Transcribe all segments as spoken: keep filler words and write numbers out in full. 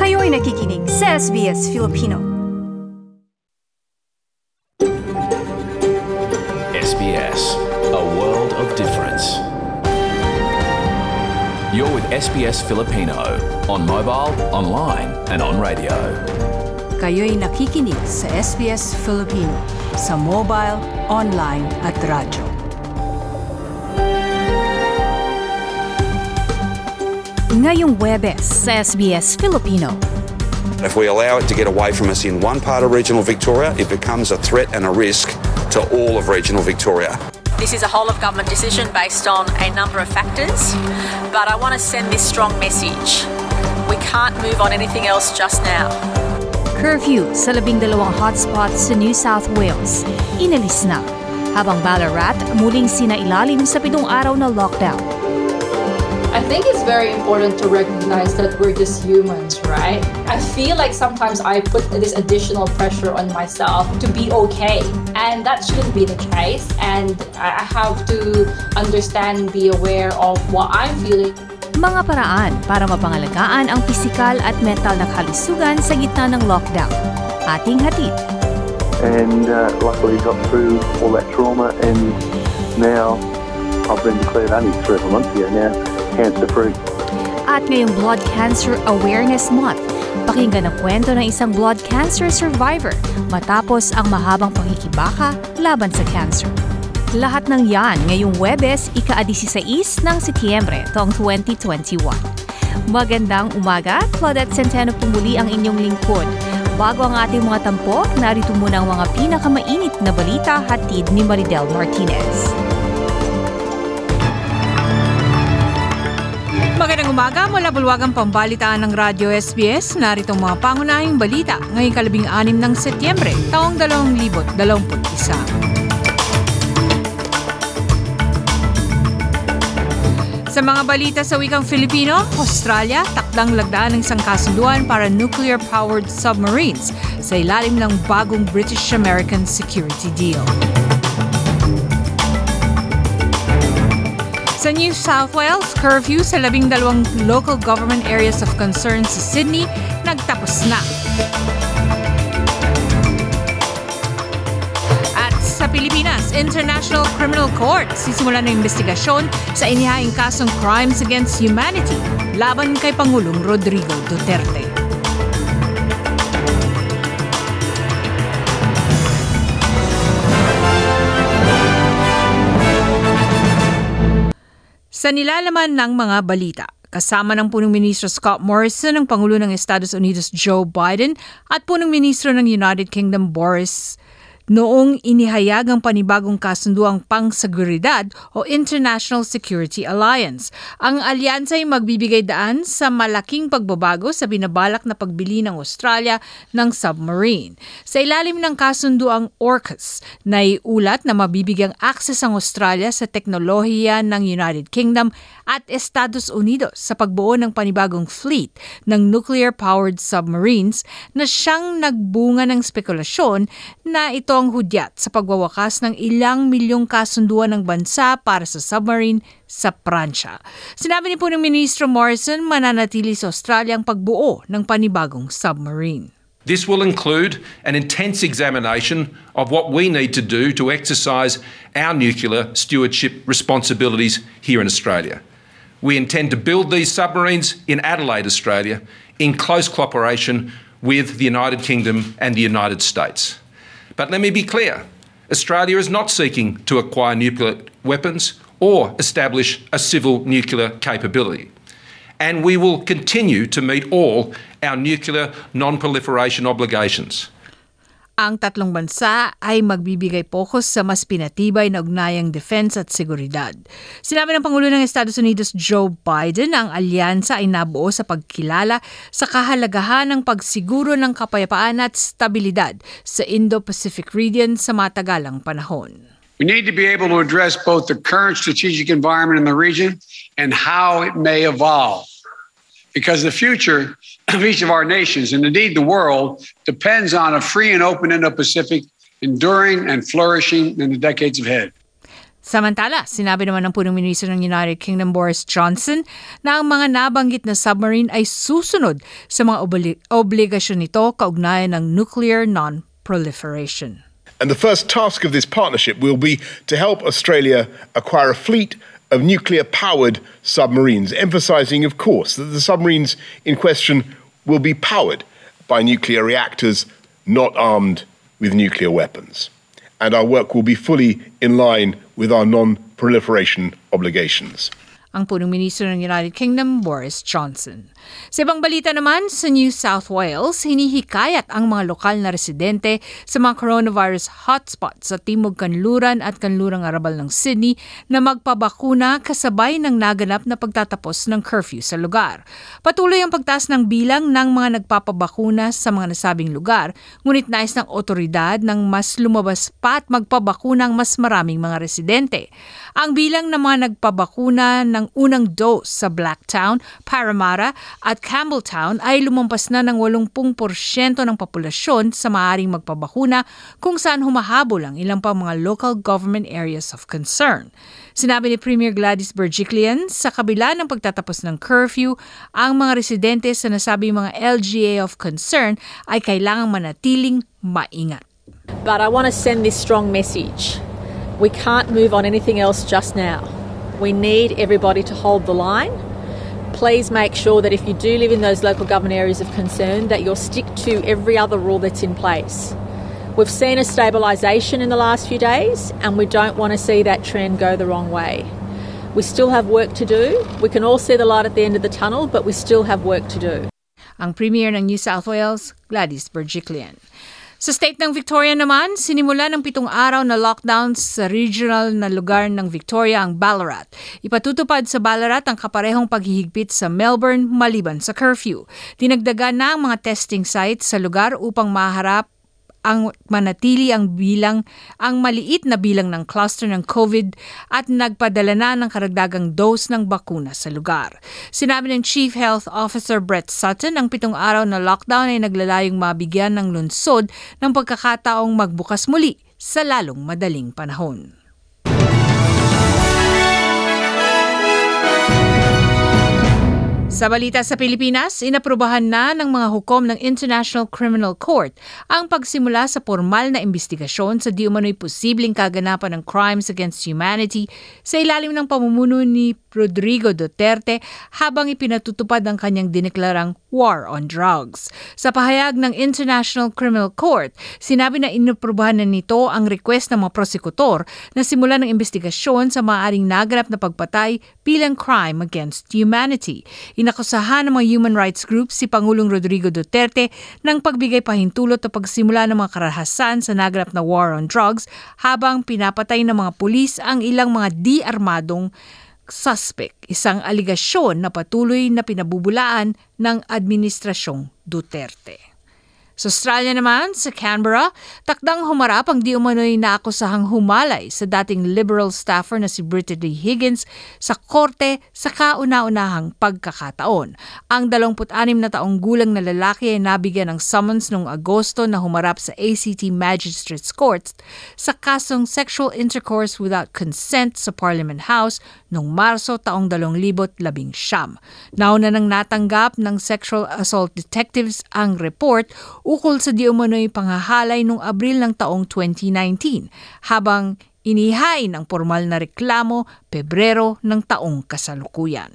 Kayo'y nakikinig sa S B S Filipino. S B S, a world of difference. You're with S B S Filipino on mobile, online and on radio. Kayo'y nakikinig sa S B S Filipino sa mobile, online at radyo. Ngayong Huwebes sa S B S Filipino. If we allow it to get away from us in one part of regional Victoria, it becomes a threat and a risk to all of regional Victoria. This is a whole-of-government decision based on a number of factors, but I want to send this strong message. We can't move on anything else just now. Curfew sa labing dalawang hotspots sa New South Wales. Inalis na, habang Ballarat muling sinailalim sa pitong araw na lockdown. I think it's very important to recognize that we're just humans, right? I feel like sometimes I put this additional pressure on myself to be okay, and that shouldn't be the case. And I have to understand and be aware of what I'm feeling. Mga paraan para mapangalagaan ang pisikal at mental na kalusugan sa gitna ng lockdown. Ating hatid. And uh, luckily got through all that trauma, and now I've been declared only three months ago now cancer-free. At ngayong Blood Cancer Awareness Month, pakinggan ang kwento ng isang blood cancer survivor matapos ang mahabang pakikibaka laban sa cancer. Lahat ng yan ngayong Huwebes, ika-labinseis ng Setyembre taong twenty twenty-one. Magandang umaga, Claudette Centeno po muli ang inyong lingkod. Bago ang ating mga tampok, narito muna ang mga pinakamainit na balita hatid ni Maridel Martinez. Magandang umaga mula bulwagang pambalitaan ng Radyo S B S. Narito ang mga pangunahing balita ngayong kalabing-anim ng Setyembre, taong dalawang libo dalawamput isa. Sa mga balita sa wikang Filipino, Australia takdang lagdaan ng isang kasunduan para nuclear-powered submarines sa ilalim ng bagong British-American security deal. Sa New South Wales, curfew sa labing dalawang local government areas of concern sa Sydney nagtapos na. At sa Pilipinas, International Criminal Court sisimulan ng investigasyon sa inihaing kasong crimes against humanity laban kay Pangulong Rodrigo Duterte. Sa nilalaman ng mga balita, kasama ng punong ministro Scott Morrison ang Pangulo ng Estados Unidos Joe Biden at punong ministro ng United Kingdom Boris noong inihayag ang panibagong kasunduang pangseguridad o International Security Alliance. Ang alyansa ay magbibigay daan sa malaking pagbabago sa binabalak na pagbili ng Australia ng submarine. Sa ilalim ng kasunduang AUKUS, naiulat na mabibigyang access ang Australia sa teknolohiya ng United Kingdom at Estados Unidos sa pagbuo ng panibagong fleet ng nuclear-powered submarines na siyang nagbunga ng spekulasyon na ito ang hudyat sa pagwawakas ng ilang milyong kasunduan ng bansa para sa submarine sa Pransya. Sinabi ni punong Ministro Morrison, mananatili sa Australia ang pagbuo ng panibagong submarine. This will include an intense examination of what we need to do to exercise our nuclear stewardship responsibilities here in Australia. We intend to build these submarines in Adelaide, Australia, in close cooperation with the United Kingdom and the United States. But let me be clear, Australia is not seeking to acquire nuclear weapons or establish a civil nuclear capability. And we will continue to meet all our nuclear non-proliferation obligations. Ang tatlong bansa ay magbibigay pokus sa mas pinatibay na ugnayang defense at seguridad. Sinabi ng Pangulo ng Estados Unidos Joe Biden, ang alyansa ay nabuo sa pagkilala sa kahalagahan ng pagsiguro ng kapayapaan at stabilidad sa Indo-Pacific region sa matagalang panahon. We need to be able to address both the current strategic environment in the region and how it may evolve. Because the future of each of our nations, and indeed the world, depends on a free and open Indo-Pacific enduring and flourishing in the decades ahead. Samantala, sinabi naman ng punong ministro ng United Kingdom Boris Johnson na ang mga nabanggit na submarine ay susunod sa mga obli- obligasyon nito kaugnayan ng nuclear non-proliferation. And the first task of this partnership will be to help Australia acquire a fleet of nuclear-powered submarines, emphasising, of course, that the submarines in question will be powered by nuclear reactors, not armed with nuclear weapons. And our work will be fully in line with our non-proliferation obligations. Ang punong ministro ng United Kingdom, Boris Johnson. Sa ibang balita naman, sa New South Wales, hinihikayat ang mga lokal na residente sa mga coronavirus hotspots sa Timog Kanluran at Kanlurang Arabal ng Sydney na magpabakuna kasabay ng naganap na pagtatapos ng curfew sa lugar. Patuloy ang pagtaas ng bilang ng mga nagpapabakuna sa mga nasabing lugar, ngunit nais ng otoridad ng mas lumabas pa at magpabakuna ang mas maraming mga residente. Ang bilang ng mga nagpabakuna ng unang dose sa Blacktown, Parramatta at Campbelltown ay lumampas na ng eighty percent ng populasyon sa maaaring magpabakuna kung saan humahabol ang ilang pang mga local government areas of concern. Sinabi ni Premier Gladys Berejiklian sa kabila ng pagtatapos ng curfew, ang mga residente sa nasabing mga L G A of concern ay kailangang manatiling maingat. But I want to send this strong message. We can't move on anything else just now. We need everybody to hold the line. Please make sure that if you do live in those local government areas of concern, that you'll stick to every other rule that's in place. We've seen a stabilisation in the last few days, and we don't want to see that trend go the wrong way. We still have work to do. We can all see the light at the end of the tunnel, but we still have work to do. Ang Premier ng New South Wales, Gladys Berejiklian. Sa state ng Victoria naman, sinimula ng pitong araw na lockdown sa regional na lugar ng Victoria ang Ballarat. Ipatutupad sa Ballarat ang kaparehong paghihigpit sa Melbourne maliban sa curfew. Dinagdagan na ang mga testing sites sa lugar upang maharap ang manatili ang bilang, ang maliit na bilang ng cluster ng COVID at nagpadala na ng karagdagang dose ng bakuna sa lugar. Sinabi ng Chief Health Officer Brett Sutton, ang pitong araw na lockdown ay naglalayong mabigyan ng lungsod ng pagkakataong magbukas muli sa lalong madaling panahon. Sa balita sa Pilipinas, inaprubahan na ng mga hukom ng International Criminal Court ang pagsimula sa formal na investigasyon sa di umano'y posibleng kaganapan ng crimes against humanity sa ilalim ng pamumuno ni Rodrigo Duterte habang ipinatutupad ang kanyang dineklarang war on drugs. Sa pahayag ng International Criminal Court, sinabi na inaprubahan na nito ang request ng mga prosekutor na simulan ng investigasyon sa maaaring naganap na pagpatay bilang crime against humanity. Inakusahan ng mga human rights groups si Pangulong Rodrigo Duterte ng pagbigay pahintulot o pagsimula ng mga karahasan sa naganap na war on drugs habang pinapatay ng mga pulis ang ilang mga di-armadong suspect, isang aligasyon na patuloy na pinabubulaan ng Administrasyong Duterte. Sa Australia naman, sa Canberra, takdang humarap ang di umano'y naakusahang humalay sa dating Liberal staffer na si Brittany Higgins sa korte sa kauna-unahang pagkakataon. Ang dalawampu't-anim na taong gulang na lalaki ay nabigyan ng summons noong Agosto na humarap sa A C T Magistrates Court sa kasong sexual intercourse without consent sa Parliament House noong Marso taong dalawang libo't labing siyam. Nauna nang natanggap ng sexual assault detectives ang report ukol sa di umano'y panghahalay noong Abril ng taong twenty nineteen habang inihain ang formal na reklamo Pebrero ng taong kasalukuyan.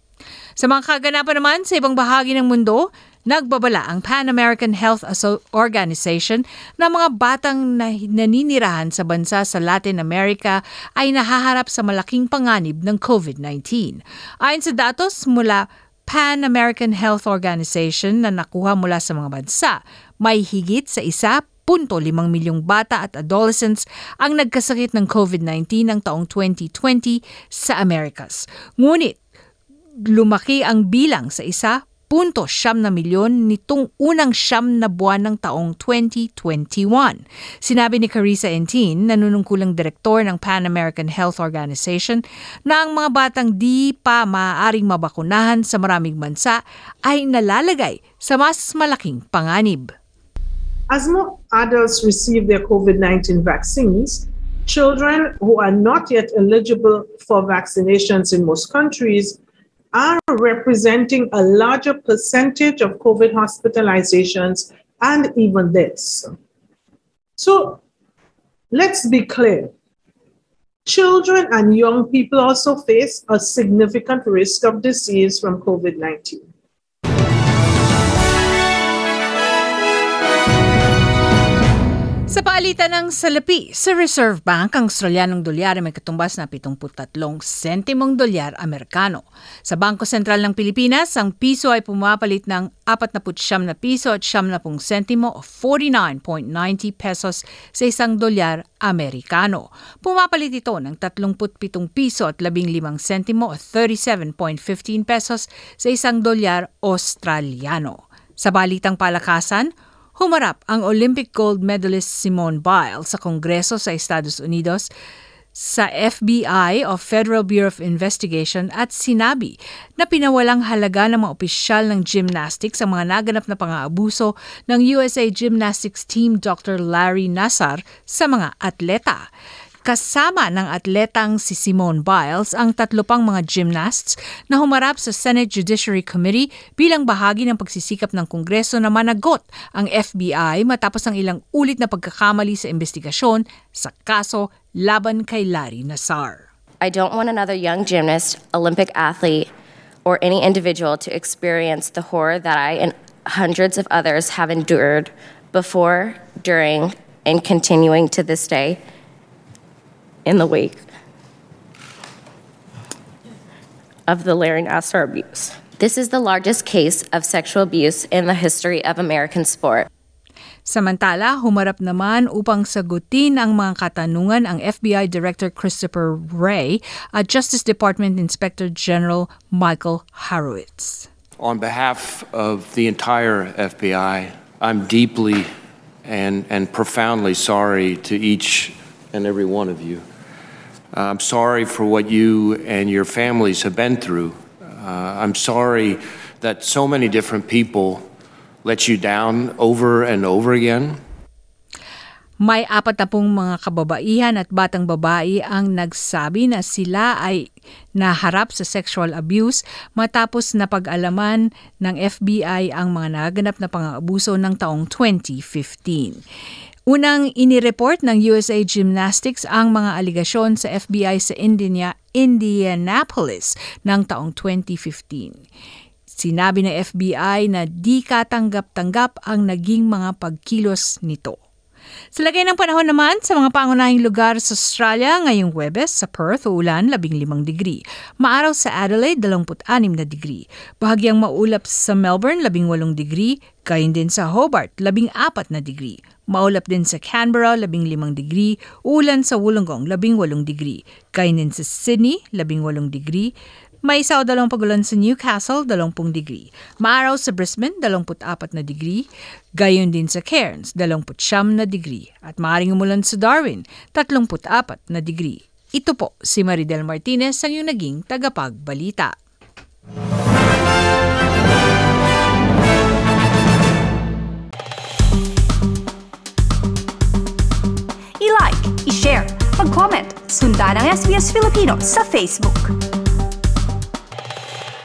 Sa mga kaganapan naman sa ibang bahagi ng mundo, nagbabala ang Pan American Health Organization na mga batang naninirahan sa bansa sa Latin America ay nahaharap sa malaking panganib ng COVID nineteen. Ayon sa datos mula Pan American Health Organization na nakuha mula sa mga bansa, may higit sa isa punto limang milyong bata at adolescents ang nagkasakit ng COVID nineteen ng taong twenty twenty sa Amerikas. Ngunit lumaki ang bilang sa isa punto siyam na milyon nitong unang siyam na buwan ng taong twenty twenty-one. Sinabi ni Carissa Entin, nanunungkulang direktor ng Pan American Health Organization, na ang mga batang di pa maaaring mabakunahan sa maraming bansa ay nalalagay sa mas malaking panganib. As more adults receive their COVID nineteen vaccines, children who are not yet eligible for vaccinations in most countries are representing a larger percentage of COVID hospitalizations and even deaths. So let's be clear. Children and young people also face a significant risk of disease from COVID nineteen. Sa palitan ng salapi, sa Reserve Bank, ang Australianong dolyar ay may katumbas na pitungputatlong sentimong dolyar Amerikano. Sa Bangko Sentral ng Pilipinas, ang piso ay pumapalit ng forty-nine na piso at siyamnapung sentimo o forty-nine point nine zero pesos sa isang dolyar Amerikano. Pumapalit ito ng thirty-seven piso at fifteen sentimo o thirty-seven point one five pesos sa isang dolyar Australiano. Sa balitang palakasan, humarap ang Olympic gold medalist Simone Biles sa Kongreso sa Estados Unidos sa F B I o Federal Bureau of Investigation at sinabi na pinawalang halaga ng mga opisyal ng gymnastics ang mga naganap na pang-aabuso ng U S A Gymnastics Team Doctor Larry Nassar sa mga atleta. Kasama ng atletang si Simone Biles ang tatlo pang mga gymnasts na humarap sa Senate Judiciary Committee bilang bahagi ng pagsisikap ng Kongreso na managot ang F B I matapos ang ilang ulit na pagkakamali sa investigasyon sa kaso laban kay Larry Nassar. I don't want another young gymnast, Olympic athlete, or any individual to experience the horror that I and hundreds of others have endured before, during, and continuing to this day in the wake of the Larry Nassar abuse. This is the largest case of sexual abuse in the history of American sport. Samantala, humarap naman upang sagutin ang mga katanungan ang F B I Director Christopher Wray at Justice Department Inspector General Michael Horowitz. On behalf of the entire F B I, I'm deeply and, and profoundly sorry to each and every one of you. I'm sorry for what you and your families have been through. Uh, I'm sorry that so many different people let you down over and over again. May apat na pong mga kababaihan at batang babae ang nagsabi na sila ay naharap sa sexual abuse matapos na pag-alaman ng F B I ang mga naganap na pang-aabuso ng taong twenty fifteen. Unang inireport ng U S A Gymnastics ang mga aligasyon sa F B I sa Indiana, Indianapolis ng taong twenty fifteen. Sinabi ng F B I na di katanggap-tanggap ang naging mga pagkilos nito. Sa lagay ng panahon naman, sa mga pangunahing lugar sa Australia, ngayong Huwebes, sa Perth, uulan, fifteen degree. Maaraw sa Adelaide, twenty-six na degree. Bahagyang maulap sa Melbourne, eighteen degree. Gayon din sa Hobart, fourteen na degree. Maulap din sa Canberra, fifteen degree. Uulan sa Wollongong, eighteen degree. Gayon din sa Sydney, eighteen degree. May isa o dalawang pagulan sa Newcastle, twenty degree. Maaraw sa Brisbane, twenty-four na degree. Gayon din sa Cairns, twenty-nine na degree. At maaaring umulan sa Darwin, thirty-four na degree. Ito po si Maridel Martinez ang iyong naging tagapagbalita. I-like, i-share, mag-comment, sundan ang S B S Filipino sa Facebook.